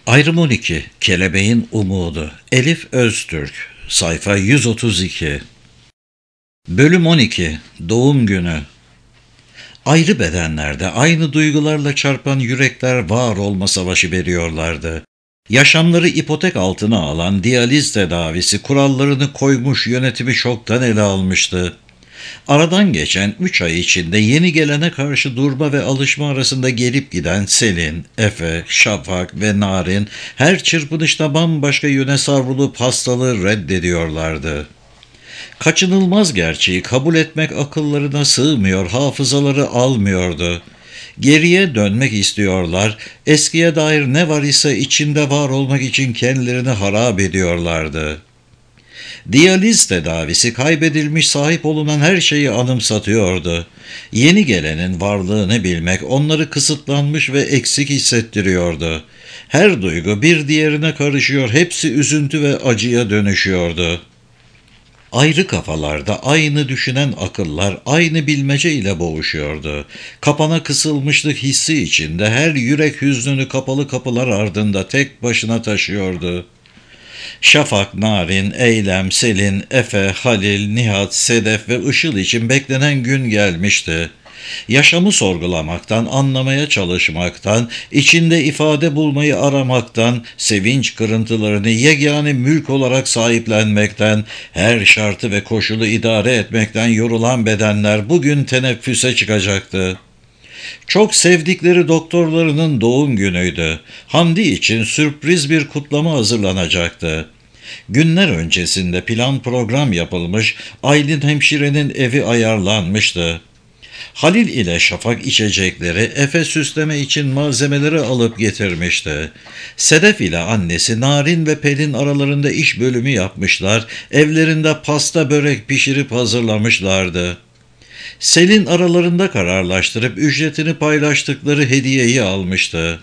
Ayrım 12. Kelebeğin Umudu. Elif Öztürk. Sayfa 132. Bölüm 12. Doğum Günü. Ayrı bedenlerde aynı duygularla çarpan yürekler var olma savaşı veriyorlardı. Yaşamları ipotek altına alan diyaliz tedavisi kurallarını koymuş, yönetimi çoktan ele almıştı. Aradan geçen 3 ay içinde yeni gelene karşı durma ve alışma arasında gelip giden Selin, Efe, Şafak ve Narin her çırpınışta bambaşka yöne savrulup hastalığı reddediyorlardı. Kaçınılmaz gerçeği kabul etmek akıllarına sığmıyor, hafızaları almıyordu. Geriye dönmek istiyorlar, eskiye dair ne var ise içinde var olmak için kendilerini harap ediyorlardı. Diyaliz tedavisi kaybedilmiş, sahip olunan her şeyi anımsatıyordu. Yeni gelenin varlığını bilmek onları kısıtlanmış ve eksik hissettiriyordu. Her duygu bir diğerine karışıyor, hepsi üzüntü ve acıya dönüşüyordu. Ayrı kafalarda aynı düşünen akıllar aynı bilmece ile boğuşuyordu. Kapana kısılmışlık hissi içinde her yürek hüznünü kapalı kapılar ardında tek başına taşıyordu. Şafak, Narin, Eylem, Selin, Efe, Halil, Nihat, Sedef ve Işıl için beklenen gün gelmişti. Yaşamı sorgulamaktan, anlamaya çalışmaktan, içinde ifade bulmayı aramaktan, sevinç kırıntılarını yegane mülk olarak sahiplenmekten, her şartı ve koşulu idare etmekten yorulan bedenler bugün teneffüse çıkacaktı. Çok sevdikleri doktorlarının doğum günüydü. Hamdi için sürpriz bir kutlama hazırlanacaktı. Günler öncesinde plan program yapılmış, Aylin hemşirenin evi ayarlanmıştı. Halil ile Şafak içecekleri, Efe süsleme için malzemeleri alıp getirmişti. Sedef ile annesi Narin ve Pelin aralarında iş bölümü yapmışlar, evlerinde pasta börek pişirip hazırlamışlardı. Selin aralarında kararlaştırıp ücretini paylaştıkları hediyeyi almıştı.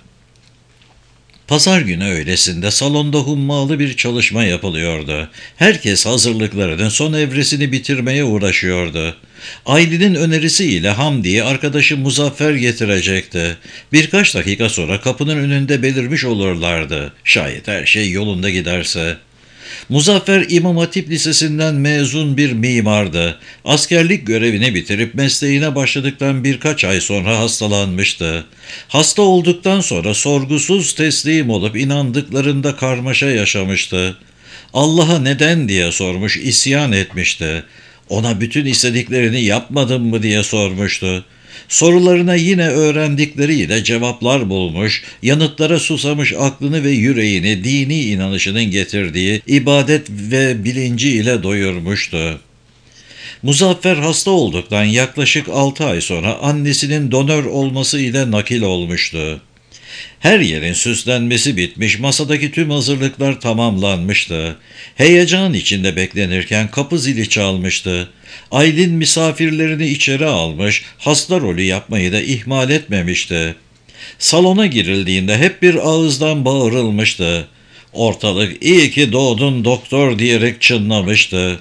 Pazar günü öğlesinde salonda hummalı bir çalışma yapılıyordu. Herkes hazırlıklarının son evresini bitirmeye uğraşıyordu. Aylin'in önerisiyle Hamdi'yi arkadaşı Muzaffer getirecekti. Birkaç dakika sonra kapının önünde belirmiş olurlardı. Şayet her şey yolunda giderse. Muzaffer İmam Hatip Lisesi'nden mezun bir mimardı. Askerlik görevini bitirip mesleğine başladıktan birkaç ay sonra hastalanmıştı. Hasta olduktan sonra sorgusuz teslim olup inandıklarında karmaşa yaşamıştı. Allah'a neden diye sormuş, isyan etmişti. Ona bütün istediklerini yapmadın mı diye sormuştu. Sorularına yine öğrendikleriyle cevaplar bulmuş, yanıtlara susamış aklını ve yüreğini dini inanışının getirdiği ibadet ve bilinciyle doyurmuştu. Muzaffer hasta olduktan yaklaşık 6 ay sonra annesinin donör olması ile nakil olmuştu. Her yerin süslenmesi bitmiş, masadaki tüm hazırlıklar tamamlanmıştı. Heyecan içinde beklenirken kapı zili çalmıştı. Aylin misafirlerini içeri almış, hasta rolü yapmayı da ihmal etmemişti. Salona girildiğinde hep bir ağızdan bağırılmıştı. Ortalık "iyi ki doğdun doktor" diyerek çınlamıştı.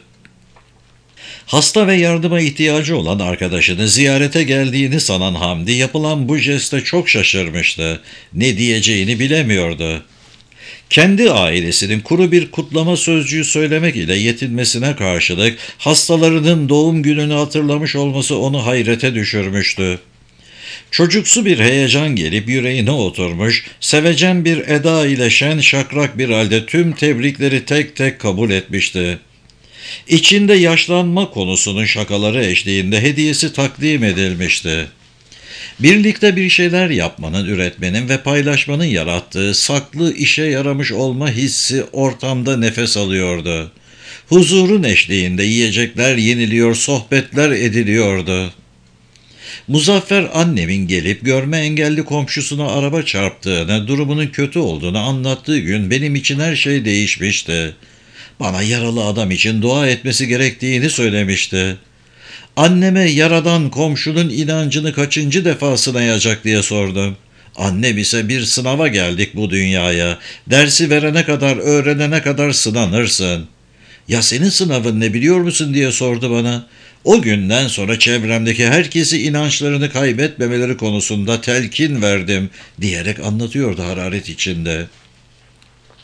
Hasta ve yardıma ihtiyacı olan arkadaşını ziyarete geldiğini sanan Hamdi yapılan bu jeste çok şaşırmıştı. Ne diyeceğini bilemiyordu. Kendi ailesinin kuru bir kutlama sözcüğü söylemek ile yetinmesine karşılık hastalarının doğum gününü hatırlamış olması onu hayrete düşürmüştü. Çocuksu bir heyecan gelip yüreğine oturmuş, sevecen bir eda ile şen şakrak bir halde tüm tebrikleri tek tek kabul etmişti. İçinde yaşlanma konusunun şakaları eşliğinde hediyesi takdim edilmişti. Birlikte bir şeyler yapmanın, üretmenin ve paylaşmanın yarattığı saklı işe yaramış olma hissi ortamda nefes alıyordu. Huzurun eşliğinde yiyecekler yeniliyor, sohbetler ediliyordu. Muzaffer annemin gelip görme engelli komşusuna araba çarptığını, durumunun kötü olduğunu anlattığı gün benim için her şey değişmişti. Bana yaralı adam için dua etmesi gerektiğini söylemişti. Anneme yaradan komşunun inancını kaçıncı defa sınayacak diye sordum. Annem ise bir sınava geldik bu dünyaya. Dersi verene kadar, öğrenene kadar sınanırsın. Ya senin sınavın ne biliyor musun diye sordu bana. O günden sonra çevremdeki herkesi inançlarını kaybetmemeleri konusunda telkin verdim diyerek anlatıyordu hararet içinde.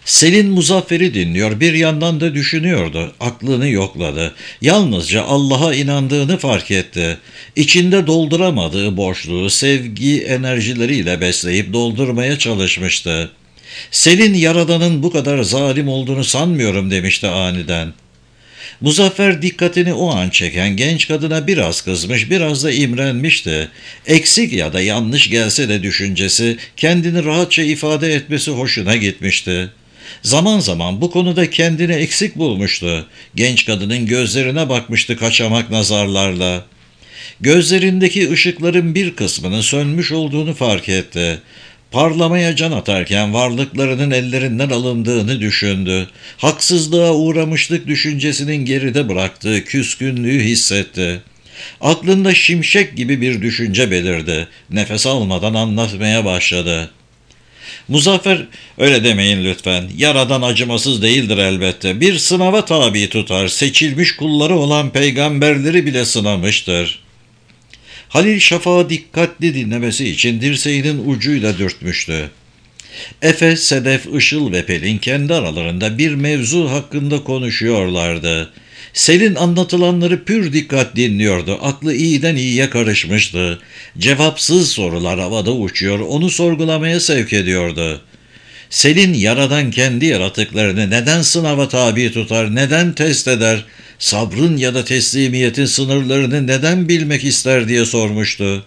Selin Muzaffer'i dinliyor, bir yandan da düşünüyordu. Aklını yokladı. Yalnızca Allah'a inandığını fark etti. İçinde dolduramadığı boşluğu sevgi enerjileriyle besleyip doldurmaya çalışmıştı. Selin Yaradan'ın bu kadar zalim olduğunu sanmıyorum demişti aniden. Muzaffer dikkatini o an çeken genç kadına biraz kızmış, biraz da imrenmişti. Eksik ya da yanlış gelse de düşüncesi, kendini rahatça ifade etmesi hoşuna gitmişti. Zaman zaman bu konuda kendini eksik bulmuştu. Genç kadının gözlerine bakmıştı kaçamak nazarlarla. Gözlerindeki ışıkların bir kısmının sönmüş olduğunu fark etti. Parlamaya can atarken varlıklarının ellerinden alındığını düşündü. Haksızlığa uğramışlık düşüncesinin geride bıraktığı küskünlüğü hissetti. Aklında şimşek gibi bir düşünce belirdi. Nefes almadan anlatmaya başladı. Muzaffer, öyle demeyin lütfen. Yaradan acımasız değildir elbette. Bir sınava tabi tutar. Seçilmiş kulları olan peygamberleri bile sınamıştır. Halil Şafak'ı dikkatli dinlemesi için dirseğinin ucuyla dürtmüştü. Efe, Sedef, Işıl ve Pelin kendi aralarında bir mevzu hakkında konuşuyorlardı. Selin anlatılanları pür dikkat dinliyordu. Aklı iyiden iyiye karışmıştı. Cevapsız sorular havada uçuyor, onu sorgulamaya sevk ediyordu. Selin Yaradan kendi yaratıklarını neden sınava tabi tutar, neden test eder, sabrın ya da teslimiyetin sınırlarını neden bilmek ister diye sormuştu.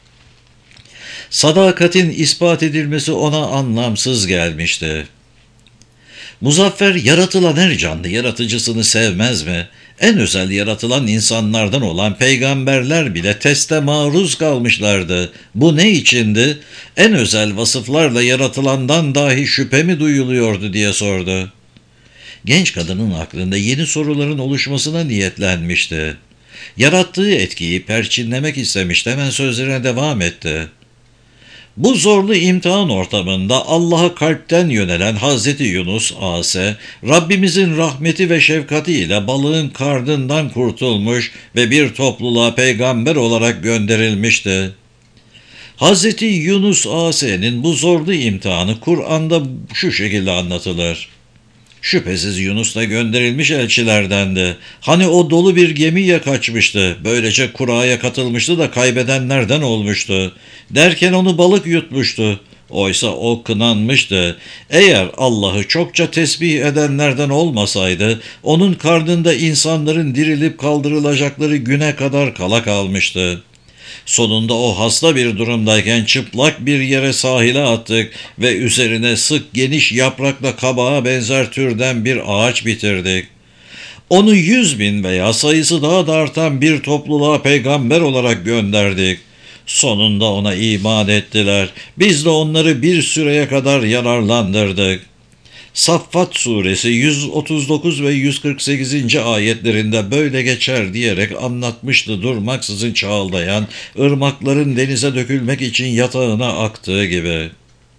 Sadakatin ispat edilmesi ona anlamsız gelmişti. Muzaffer, yaratılan her canlı yaratıcısını sevmez mi? En özel yaratılan insanlardan olan peygamberler bile teste maruz kalmışlardı. Bu ne içindi? En özel vasıflarla yaratılandan dahi şüphe mi duyuluyordu diye sordu. Genç kadının aklında yeni soruların oluşmasına niyetlenmişti. Yarattığı etkiyi perçinlemek istemişti, hemen sözlerine devam etti. Bu zorlu imtihan ortamında Allah'a kalpten yönelen Hazreti Yunus A.S. Rabbimizin rahmeti ve şefkatiyle balığın karnından kurtulmuş ve bir topluluğa peygamber olarak gönderilmişti. Hazreti Yunus A.S.'nin bu zorlu imtihanı Kur'an'da şu şekilde anlatılır. Şüphesiz Yunus da gönderilmiş elçilerdendi. Hani o dolu bir gemiye kaçmıştı. Böylece kuraya katılmıştı da kaybedenlerden olmuştu. Derken onu balık yutmuştu. Oysa o kınanmıştı. Eğer Allah'ı çokça tesbih edenlerden olmasaydı, onun karnında insanların dirilip kaldırılacakları güne kadar kala kalmıştı. Sonunda o hasta bir durumdayken çıplak bir yere sahile attık ve üzerine sık geniş yaprakla kabağa benzer türden bir ağaç bitirdik. Onu 100.000 veya sayısı daha da artan bir topluluğa peygamber olarak gönderdik. Sonunda ona iman ettiler. Biz de onları bir süreye kadar yararlandırdık. Saffat suresi 139 ve 148. ayetlerinde böyle geçer diyerek anlatmıştı, durmaksızın çağıldayan ırmakların denize dökülmek için yatağına aktığı gibi.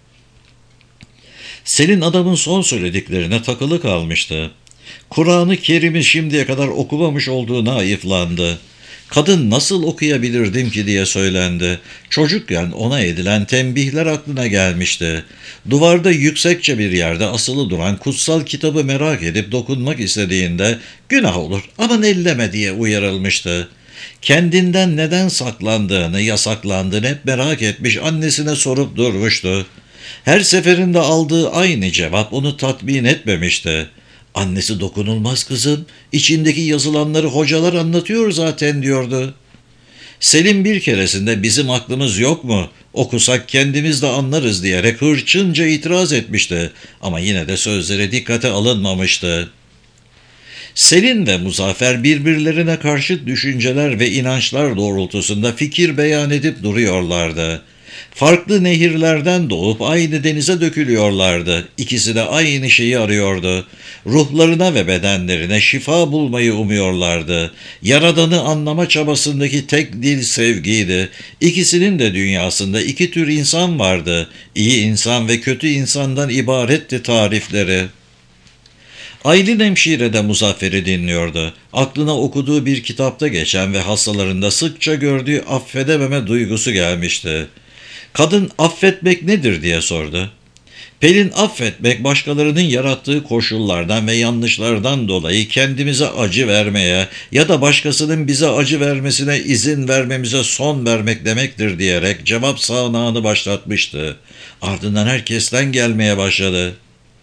Selin adamın son söylediklerine takılı kalmıştı. Kur'an-ı Kerim'i şimdiye kadar okumamış olduğuna ayıflandı. Kadın nasıl okuyabilirdim ki diye söylendi. Çocukken ona edilen tembihler aklına gelmişti. Duvarda yüksekçe bir yerde asılı duran kutsal kitabı merak edip dokunmak istediğinde günah olur aman elleme diye uyarılmıştı. Kendinden neden saklandığını, yasaklandığını hep merak etmiş, annesine sorup durmuştu. Her seferinde aldığı aynı cevap onu tatmin etmemişti. Annesi dokunulmaz kızım, içindeki yazılanları hocalar anlatıyor zaten diyordu. Selim bir keresinde bizim aklımız yok mu? Okusak kendimiz de anlarız diyerek hırçınca itiraz etmişti ama yine de sözleri dikkate alınmamıştı. Selin ve Muzaffer birbirlerine karşıt düşünceler ve inançlar doğrultusunda fikir beyan edip duruyorlardı. Farklı nehirlerden doğup aynı denize dökülüyorlardı. İkisi de aynı şeyi arıyordu. Ruhlarına ve bedenlerine şifa bulmayı umuyorlardı. Yaradan'ı anlama çabasındaki tek dil sevgiydi. İkisinin de dünyasında iki tür insan vardı. İyi insan ve kötü insandan ibaretti tarifleri. Aylin hemşire de Muzaffer'i dinliyordu. Aklına okuduğu bir kitapta geçen ve hastalarında sıkça gördüğü affedememe duygusu gelmişti. Kadın affetmek nedir diye sordu. Pelin, affetmek başkalarının yarattığı koşullardan ve yanlışlardan dolayı kendimize acı vermeye ya da başkasının bize acı vermesine izin vermemize son vermek demektir diyerek cevap sağanağını başlatmıştı. Ardından herkesten gelmeye başladı.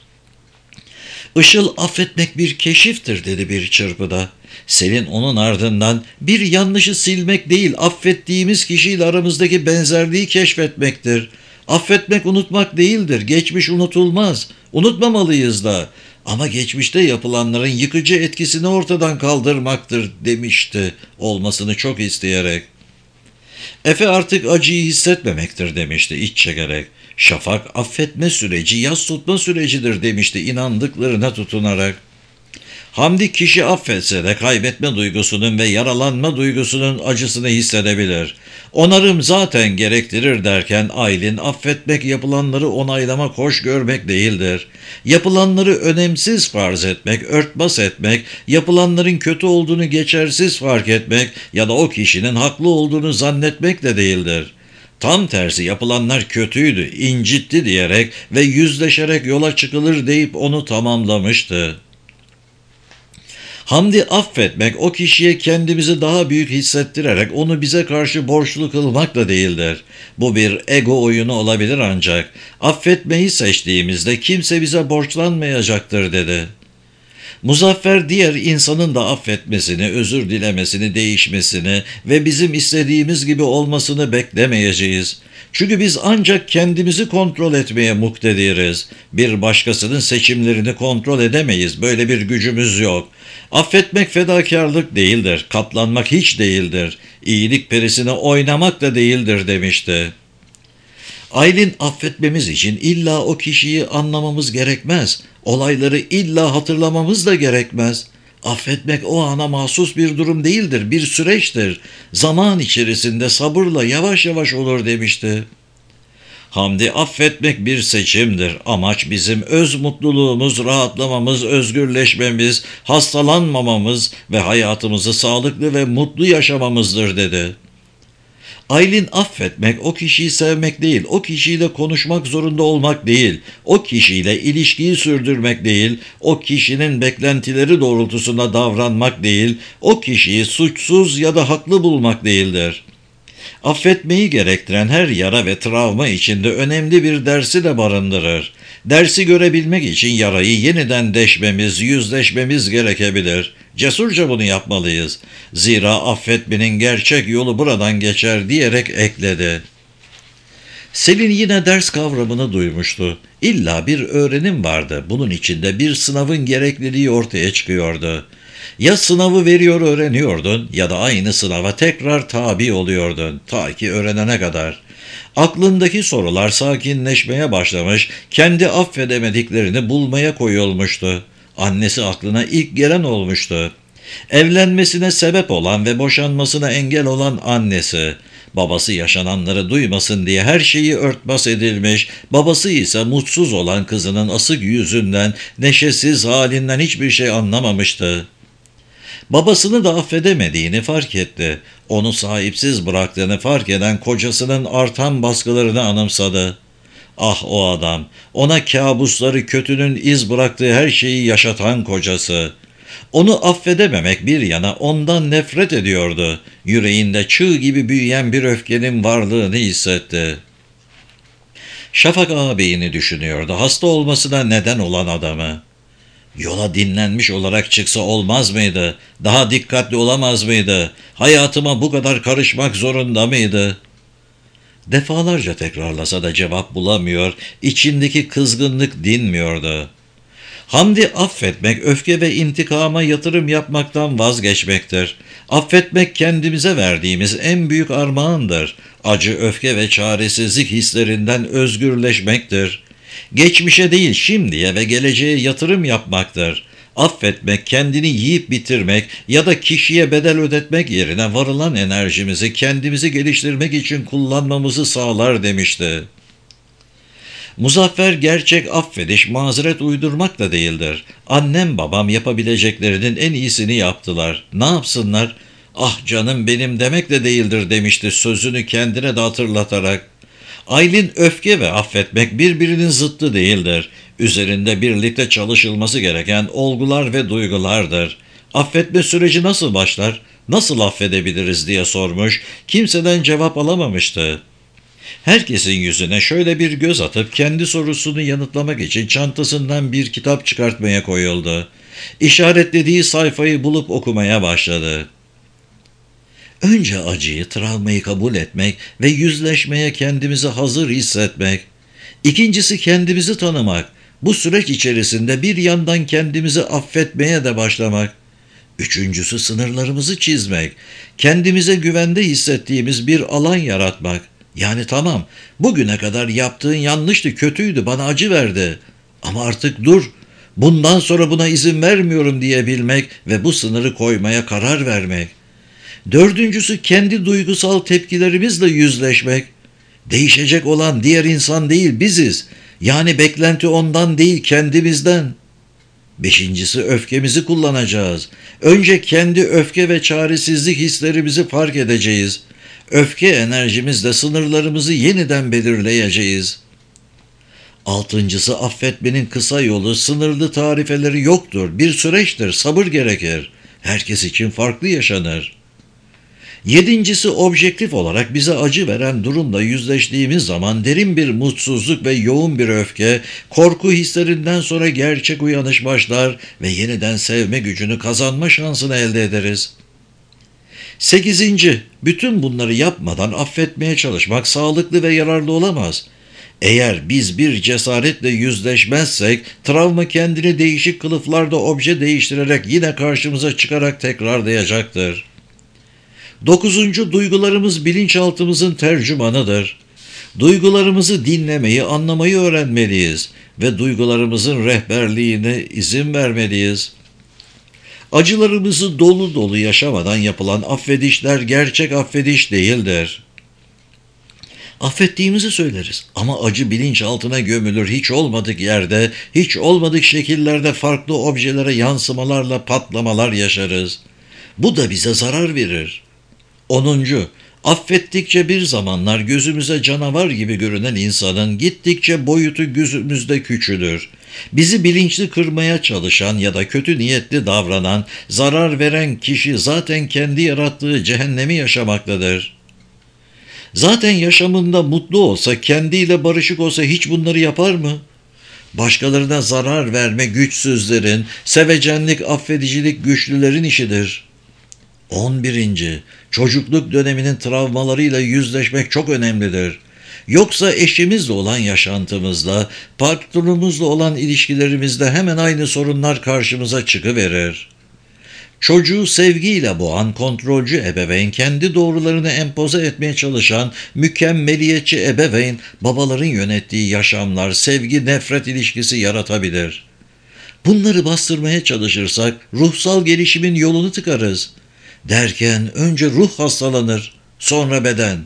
Işıl, affetmek bir keşiftir dedi bir çırpıda. Selin onun ardından, bir yanlışı silmek değil, affettiğimiz kişiyle aramızdaki benzerliği keşfetmektir. Affetmek unutmak değildir. Geçmiş unutulmaz. Unutmamalıyız da. Ama geçmişte yapılanların yıkıcı etkisini ortadan kaldırmaktır demişti, olmasını çok isteyerek. Efe artık acıyı hissetmemektir demişti iç çekerek. Şafak, affetme süreci yas tutma sürecidir demişti inandıklarına tutunarak. Hamdi, kişi affetse de kaybetme duygusunun ve yaralanma duygusunun acısını hissedebilir. Onarım zaten gerektirir derken Aylin, affetmek yapılanları onaylamak, hoş görmek değildir. Yapılanları önemsiz farz etmek, örtbas etmek, yapılanların kötü olduğunu geçersiz fark etmek ya da o kişinin haklı olduğunu zannetmek de değildir. Tam tersi, yapılanlar kötüydü, incitti diyerek ve yüzleşerek yola çıkılır deyip onu tamamlamıştı. Hamdi, affetmek o kişiye kendimizi daha büyük hissettirerek onu bize karşı borçlu kılmak da değildir. Bu bir ego oyunu olabilir ancak affetmeyi seçtiğimizde kimse bize borçlanmayacaktır dedi. Muzaffer, diğer insanın da affetmesini, özür dilemesini, değişmesini ve bizim istediğimiz gibi olmasını beklemeyeceğiz. Çünkü biz ancak kendimizi kontrol etmeye muktediriz. Bir başkasının seçimlerini kontrol edemeyiz. Böyle bir gücümüz yok. Affetmek fedakarlık değildir. Katlanmak hiç değildir. İyilik perisine oynamak da değildir demişti. Aylin, affetmemiz için illa o kişiyi anlamamız gerekmez. Olayları illa hatırlamamız da gerekmez. Affetmek o ana mahsus bir durum değildir, bir süreçtir. Zaman içerisinde sabırla yavaş yavaş olur demişti. Hamdi, affetmek bir seçimdir. Amaç bizim öz mutluluğumuz, rahatlamamız, özgürleşmemiz, hastalanmamamız ve hayatımızı sağlıklı ve mutlu yaşamamızdır dedi. Aylin, affetmek o kişiyi sevmek değil, o kişiyle konuşmak zorunda olmak değil, o kişiyle ilişkiyi sürdürmek değil, o kişinin beklentileri doğrultusunda davranmak değil, o kişiyi suçsuz ya da haklı bulmak değildir. Affetmeyi gerektiren her yara ve travma içinde önemli bir dersi de barındırır. Dersi görebilmek için yarayı yeniden deşmemiz, yüzleşmemiz gerekebilir. Cesurca bunu yapmalıyız. Zira affetmenin gerçek yolu buradan geçer diyerek ekledi. Selin yine ders kavramını duymuştu. İlla bir öğrenim vardı. Bunun içinde bir sınavın gerekliliği ortaya çıkıyordu. Ya sınavı veriyor öğreniyordun ya da aynı sınava tekrar tabi oluyordun ta ki öğrenene kadar. Aklındaki sorular sakinleşmeye başlamış, kendi affedemediklerini bulmaya koyulmuştu. Annesi aklına ilk gelen olmuştu. Evlenmesine sebep olan ve boşanmasına engel olan annesi. Babası yaşananları duymasın diye her şeyi örtbas edilmiş, babası ise mutsuz olan kızının asık yüzünden, neşesiz halinden hiçbir şey anlamamıştı. Babasını da affedemediğini fark etti. Onu sahipsiz bıraktığını fark eden kocasının artan baskılarını anımsadı. Ah, o adam, ona kabusları, kötünün iz bıraktığı her şeyi yaşatan kocası. Onu affedememek bir yana ondan nefret ediyordu. Yüreğinde çığ gibi büyüyen bir öfkenin varlığını hissetti. Şafak ağabeyini düşünüyordu, hasta olmasına neden olan adamı. Yola dinlenmiş olarak çıksa olmaz mıydı? Daha dikkatli olamaz mıydı? Hayatıma bu kadar karışmak zorunda mıydı? Defalarca tekrarlasa da cevap bulamıyor, içindeki kızgınlık dinmiyordu. Hamdi, affetmek, öfke ve intikama yatırım yapmaktan vazgeçmektir. Affetmek kendimize verdiğimiz en büyük armağandır. Acı, öfke ve çaresizlik hislerinden özgürleşmektir. Geçmişe değil, şimdiye ve geleceğe yatırım yapmaktır. Affetmek, kendini yiyip bitirmek ya da kişiye bedel ödetmek yerine varılan enerjimizi kendimizi geliştirmek için kullanmamızı sağlar demişti. Muzaffer, gerçek affediş mazeret uydurmak da değildir. Annem babam yapabileceklerinin en iyisini yaptılar. Ne yapsınlar? Ah canım benim demek de değildir demişti sözünü kendine de hatırlatarak. Aylin, öfke ve affetmek birbirinin zıttı değildir. Üzerinde birlikte çalışılması gereken olgular ve duygulardır. Affetme süreci nasıl başlar, nasıl affedebiliriz diye sormuş, kimseden cevap alamamıştı. Herkesin yüzüne şöyle bir göz atıp kendi sorusunu yanıtlamak için çantasından bir kitap çıkartmaya koyuldu. İşaretlediği sayfayı bulup okumaya başladı. Önce acıyı, travmayı kabul etmek ve yüzleşmeye kendimizi hazır hissetmek. İkincisi kendimizi tanımak. Bu süreç içerisinde bir yandan kendimizi affetmeye de başlamak. Üçüncüsü sınırlarımızı çizmek. Kendimize güvende hissettiğimiz bir alan yaratmak. Yani tamam, bugüne kadar yaptığın yanlıştı, kötüydü, bana acı verdi. Ama artık dur, bundan sonra buna izin vermiyorum diyebilmek ve bu sınırı koymaya karar vermek. Dördüncüsü kendi duygusal tepkilerimizle yüzleşmek. Değişecek olan diğer insan değil, biziz. Yani beklenti ondan değil, kendimizden. Beşincisi öfkemizi kullanacağız. Önce kendi öfke ve çaresizlik hislerimizi fark edeceğiz. Öfke enerjimizle sınırlarımızı yeniden belirleyeceğiz. Altıncısı affetmenin kısa yolu, sınırlı tarifeleri yoktur. Bir süreçtir, sabır gerekir. Herkes için farklı yaşanır. Yedincisi objektif olarak bize acı veren durumla yüzleştiğimiz zaman derin bir mutsuzluk ve yoğun bir öfke, korku hislerinden sonra gerçek uyanış başlar ve yeniden sevme gücünü kazanma şansını elde ederiz. Sekizinci, bütün bunları yapmadan affetmeye çalışmak sağlıklı ve yararlı olamaz. Eğer biz bir cesaretle yüzleşmezsek, travma kendini değişik kılıflarda obje değiştirerek yine karşımıza çıkarak tekrarlayacaktır. Dokuzuncu, duygularımız bilinçaltımızın tercümanıdır. Duygularımızı dinlemeyi, anlamayı öğrenmeliyiz ve duygularımızın rehberliğine izin vermeliyiz. Acılarımızı dolu dolu yaşamadan yapılan affedişler gerçek affediş değildir. Affettiğimizi söyleriz ama acı bilinçaltına gömülür, hiç olmadık yerde, hiç olmadık şekillerde farklı objelere yansımalarla patlamalar yaşarız. Bu da bize zarar verir. 10. Affettikçe bir zamanlar gözümüze canavar gibi görünen insanın gittikçe boyutu gözümüzde küçülür. Bizi bilinçli kırmaya çalışan ya da kötü niyetli davranan, zarar veren kişi zaten kendi yarattığı cehennemi yaşamaktadır. Zaten yaşamında mutlu olsa, kendiyle barışık olsa hiç bunları yapar mı? Başkalarına zarar verme güçsüzlerin, sevecenlik, affedicilik güçlülerin işidir. 11. Çocukluk döneminin travmalarıyla yüzleşmek çok önemlidir. Yoksa eşimizle olan yaşantımızla, patronumuzla olan ilişkilerimizde hemen aynı sorunlar karşımıza çıkıverir. Çocuğu sevgiyle boğan kontrolcü ebeveyn, kendi doğrularını empoze etmeye çalışan mükemmeliyetçi ebeveyn, babaların yönettiği yaşamlar, sevgi nefret ilişkisi yaratabilir. Bunları bastırmaya çalışırsak ruhsal gelişimin yolunu tıkarız. Derken önce ruh hastalanır, sonra beden.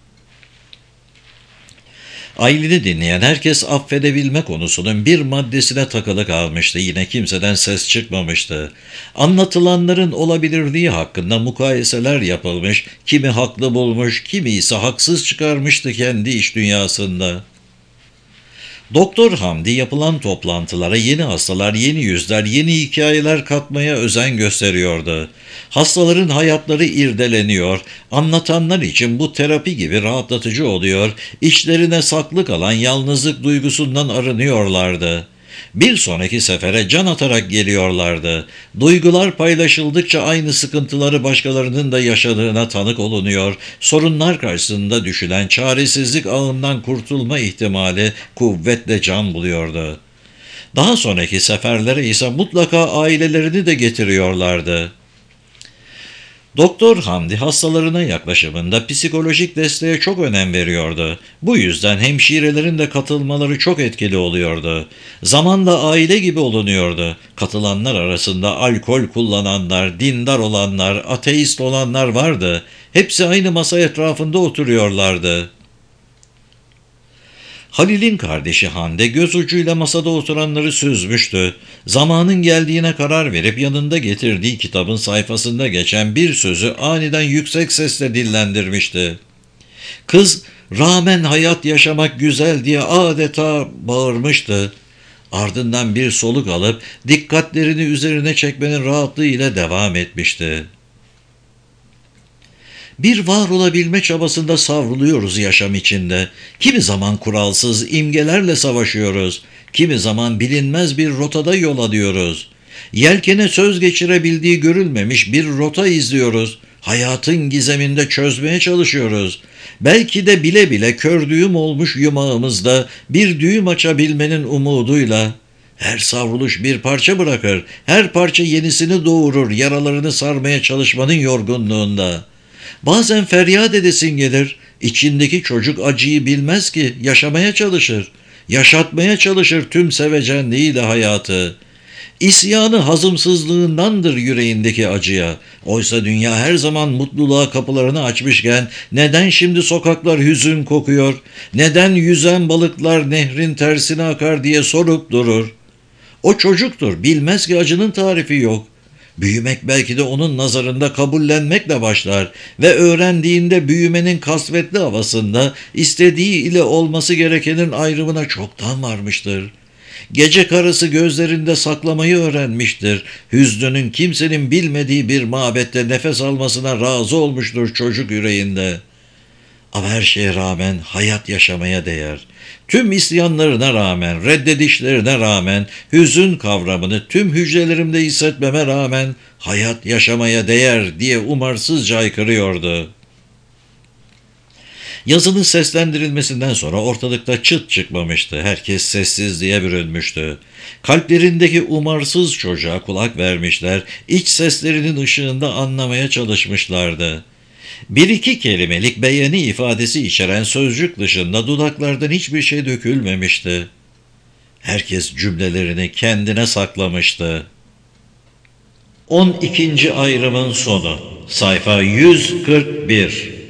Aylin'i dinleyen herkes affedebilme konusunun bir maddesine takılı kalmıştı. Yine kimseden ses çıkmamıştı. Anlatılanların olabilirliği hakkında mukayeseler yapılmış, kimi haklı bulmuş, kimi ise haksız çıkarmıştı kendi iç dünyasında. Doktor Hamdi yapılan toplantılara yeni hastalar, yeni yüzler, yeni hikayeler katmaya özen gösteriyordu. Hastaların hayatları irdeleniyor, anlatanlar için bu terapi gibi rahatlatıcı oluyor, içlerine saklı kalan yalnızlık duygusundan arınıyorlardı. Bir sonraki sefere can atarak geliyorlardı. Duygular paylaşıldıkça aynı sıkıntıları başkalarının da yaşadığına tanık olunuyor. Sorunlar karşısında düşülen çaresizlik ağından kurtulma ihtimali kuvvetle can buluyordu. Daha sonraki seferlere ise mutlaka ailelerini de getiriyorlardı. Doktor Hamdi hastalarına yaklaşımında psikolojik desteğe çok önem veriyordu. Bu yüzden hemşirelerin de katılmaları çok etkili oluyordu. Zamanla aile gibi olunuyordu. Katılanlar arasında alkol kullananlar, dindar olanlar, ateist olanlar vardı. Hepsi aynı masa etrafında oturuyorlardı. Halil'in kardeşi Hande göz ucuyla masada oturanları süzmüştü. Zamanın geldiğine karar verip yanında getirdiği kitabın sayfasında geçen bir sözü aniden yüksek sesle dillendirmişti. Kız, Rağmen hayat yaşamak güzel diye adeta bağırmıştı. Ardından bir soluk alıp dikkatlerini üzerine çekmenin rahatlığı ile devam etmişti. Bir var olabilme çabasında savruluyoruz yaşam içinde. Kimi zaman kuralsız imgelerle savaşıyoruz. Kimi zaman bilinmez bir rotada yol alıyoruz. Yelkene söz geçirebildiği görülmemiş bir rota izliyoruz. Hayatın gizeminde çözmeye çalışıyoruz. Belki de bile bile kör düğüm olmuş yumağımızda bir düğüm açabilmenin umuduyla. Her savruluş bir parça bırakır, her parça yenisini doğurur yaralarını sarmaya çalışmanın yorgunluğunda. Bazen feryat edesin gelir, içindeki çocuk acıyı bilmez ki yaşamaya çalışır. Yaşatmaya çalışır tüm sevecenliğiyle hayatı. İsyanı hazımsızlığındandır yüreğindeki acıya. Oysa dünya her zaman mutluluğa kapılarını açmışken neden şimdi sokaklar hüzün kokuyor? Neden yüzen balıklar nehrin tersine akar diye sorup durur. O çocuktur, bilmez ki acının tarifi yok. Büyümek belki de onun nazarında kabullenmekle başlar ve öğrendiğinde büyümenin kasvetli havasında istediği ile olması gerekenin ayrımına çoktan varmıştır. Gece karısı gözlerinde saklamayı öğrenmiştir. Hüznünün kimsenin bilmediği bir mabette nefes almasına razı olmuştur çocuk yüreğinde. Ama her şeye rağmen hayat yaşamaya değer. Tüm isyanlarına rağmen, reddedişlerine rağmen, hüzün kavramını tüm hücrelerimde hissetmeme rağmen hayat yaşamaya değer diye umarsızca haykırıyordu. Yazının seslendirilmesinden sonra ortalıkta çıt çıkmamıştı. Herkes sessizliğe bürünmüştü. Kalplerindeki umarsız çocuğa kulak vermişler, iç seslerinin ışığında anlamaya çalışmışlardı. Bir iki kelimelik beğeni ifadesi içeren sözcük dışında dudaklardan hiçbir şey dökülmemişti. Herkes cümlelerini kendine saklamıştı. 12. ayrımın sonu. Sayfa 141.